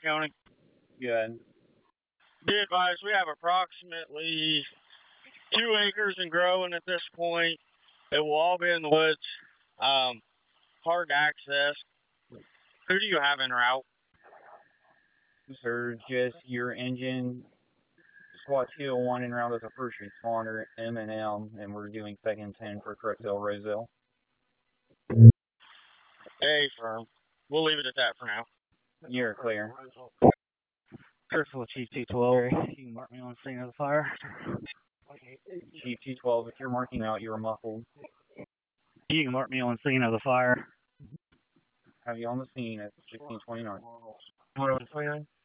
County. Good. Be advised, we have approximately 2 acres and growing at this point. It will all be in the woods. Hard to access. Who do you have en route? Sir, just your engine. Squad 201 en route as a first responder, M&M, and we're doing second 10 for Crooksville, Roseville. A firm. We'll leave it at that for now. You're clear. Crystal Chief 212, you can mark me on scene of the fire. Chief 212, if you're marking out, you're muffled. You can mark me on scene of the fire. Have you on the scene at 1629. 129?